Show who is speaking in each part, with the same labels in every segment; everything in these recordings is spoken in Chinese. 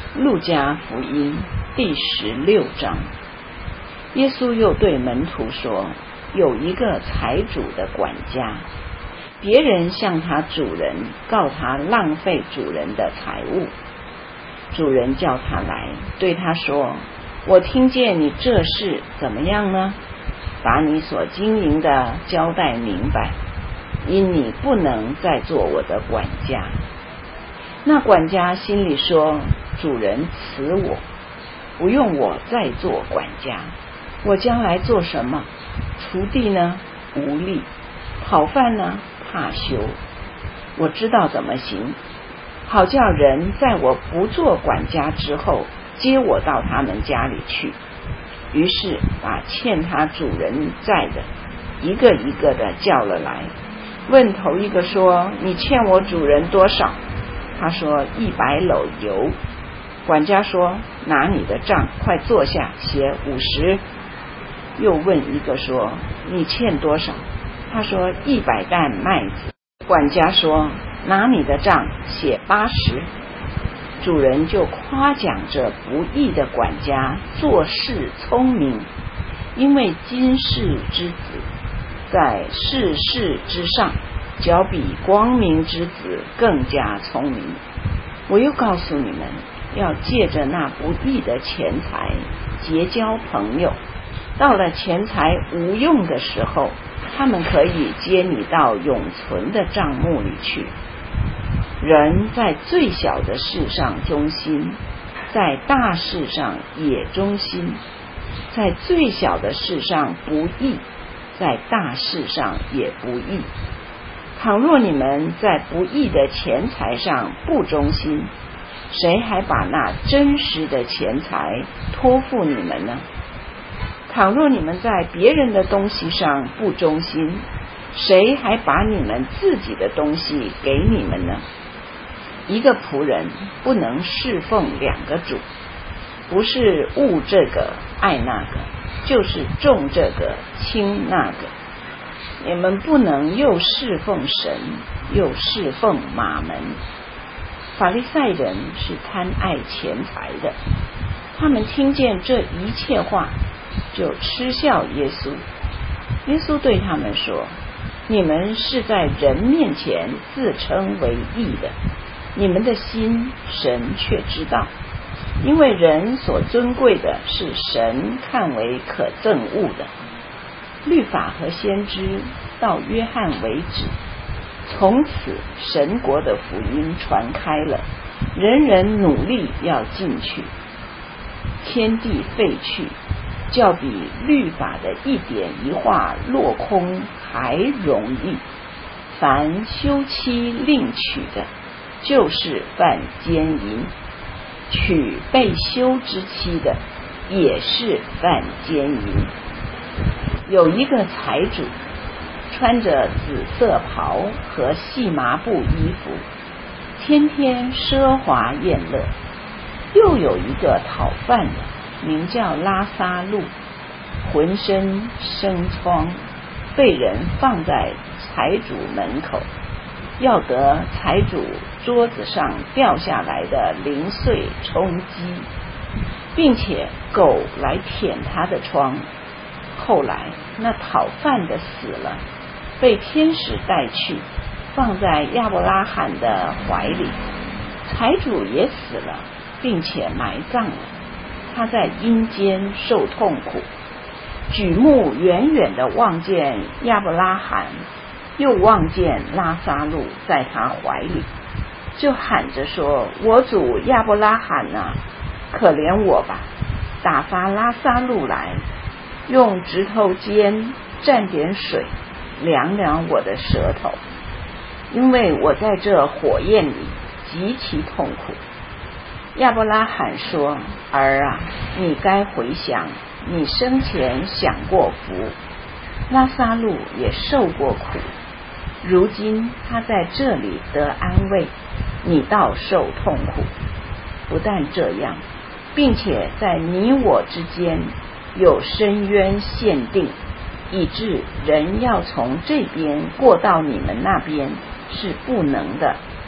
Speaker 1: 路加福音第16章，耶稣又对门徒说，有一个财主的管家，别人向他主人告他浪费主人的财物。主人叫他来，对他说，我听见你这事怎么样呢？把你所经营的交代明白，因你不能再做我的管家。那管家心里说，主人辞我，不用我再做管家，我将来做什么？锄地呢，无力；讨饭呢，怕羞。我知道怎么行，好叫人在我不做管家之后，接我到他们家里去。于是把欠他主人债的一个一个的叫了来，问头一个说，你欠我主人多少？他说100篓油。管家说，拿你的账，快坐下，写50。又问一个说，你欠多少？他说100担麦子。管家说，拿你的账，写80。主人就夸奖这不义的管家做事聪明，因为今世之子在世事之上，较比光明之子更加聪明。我又告诉你们，要借着那不义的钱财结交朋友，到了钱财无用的时候，他们可以接你到永存的帐幕里去。人在最小的事上忠心，在大事上也忠心；在最小的事上不义，在大事上也不义。倘若你们在不义的钱财上不忠心，谁还把那真实的钱财托付你们呢？倘若你们在别人的东西上不忠心，谁还把你们自己的东西给你们呢？一个仆人不能侍奉2个主，不是恶这个爱那个，就是重这个轻那个。你们不能又侍奉神，又侍奉马门。法利赛人是贪爱钱财的，他们听见这一切话，就嗤笑耶稣。耶稣对他们说，你们是在人面前自称为义的，你们的心神却知道，因为人所尊贵的是神看为可憎恶的。律法和先知到约翰为止，从此神国的福音传开了，人人努力要进去。天地废去，较比律法的一点一画落空还容易。凡休妻另娶的，就是犯奸淫；娶被休之妻的，也是犯奸淫。有一个财主，穿着紫色袍和细麻布衣服，天天奢华宴乐。又有一个讨饭的，名叫拉撒路，浑身生疮，被人放在财主门口，要得财主桌子上掉下来的零碎充饥，并且狗来舔他的疮。后来那讨饭的死了，被天使带去，放在亚伯拉罕的怀里。财主也死了，并且埋葬了，他在阴间受痛苦，举目远远地望见亚伯拉罕，又望见拉撒路在他怀里，就喊着说，我主亚伯拉罕啊，可怜我吧，打发拉撒路来，用指头尖蘸点水，凉凉我的舌头，因为我在这火焰里极其痛苦。亚伯拉罕说，儿啊，你该回想你生前享过福，拉撒路也受过苦，如今他在这里得安慰，你倒受痛苦。不但这样，并且在你我之间有深渊限定，以致人要从这边过到你们那边是不能的。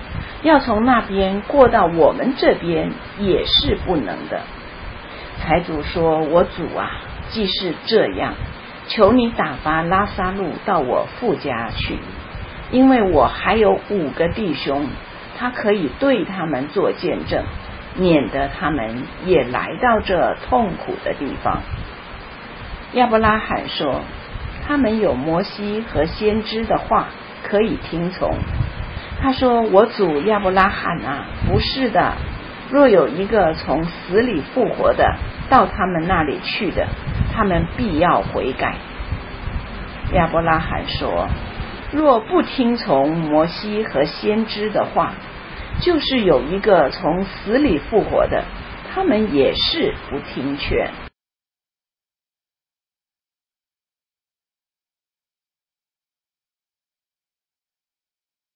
Speaker 1: 要从那边过到我们这边也是不能的。财主说，我主啊，既是这样，求你打发拉撒路到我父家去，因为我还有5个弟兄，他可以对他们做见证，免得他们也来到这痛苦的地方。亚伯拉罕说，他们有摩西和先知的话可以听从。他说，我主亚伯拉罕啊，不是的，若有一个从死里复活的到他们那里去的，他们必要悔改。亚伯拉罕说，若不听从摩西和先知的话，就是有一个从死里复活的，他们也是不听劝。